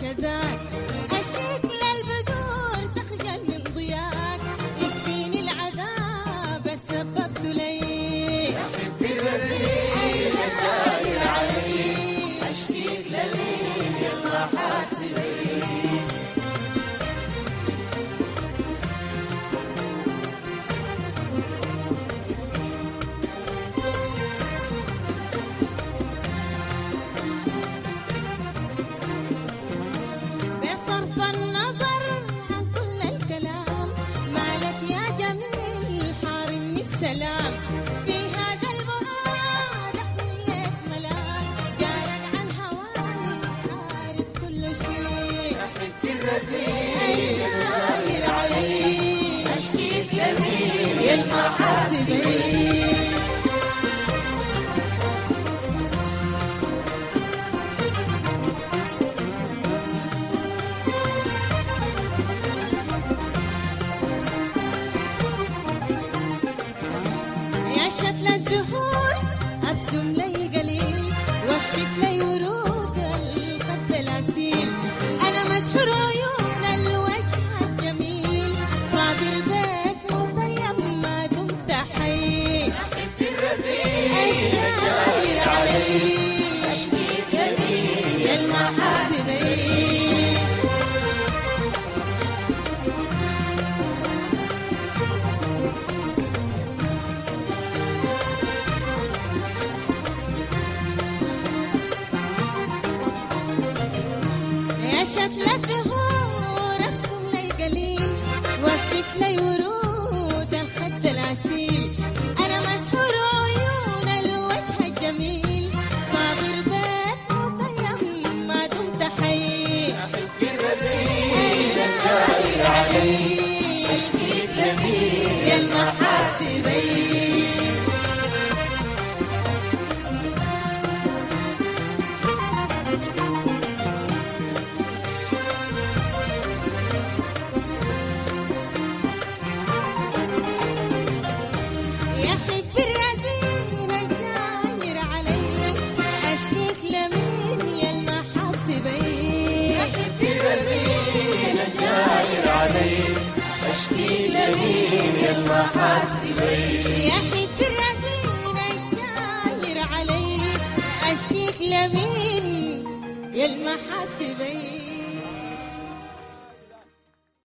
شذاك، أشكيك للبدور تخجل من ضياك، يكفيني العذاب سببت لي يا حبي الرزيل الداير علي، أشكيك لمين يا المحاسبي. سلام في هذا البعاد أحملك ملاك، جارك عن هواني عارف كل شيء. يا حبي الرزيل الداير علي، أشكيك لمين يا المحاسبي. يا شتل الزهور أبسم لي قليل، واكشف لي ورود الخد العسيل، أنا مسحور عيون الوجه الجميل، صابر بك مطيب ما دمت حي. يا حبي الرزيل الداير علي، أشكيك لمين يا المحاسبي. يا شتل الزهور ابسم لي قليل، واكشف لي ورود الخد العسيل، انا مسحور عيون الوجه الجميل، صابر بك مطيب ما دمت حي. يا حبي الرزيل الداير علي، أشكيك لمين يا المحاسبي. يا حب الرزين الجاير علي، أشكيك لمين يا المحاسبي. يا حبي الرزيل الداير علي، أشكيك لمين يا المحاسبي. يا حب الرزين الجاير علي، أشكيك لمين يا المحاسبي.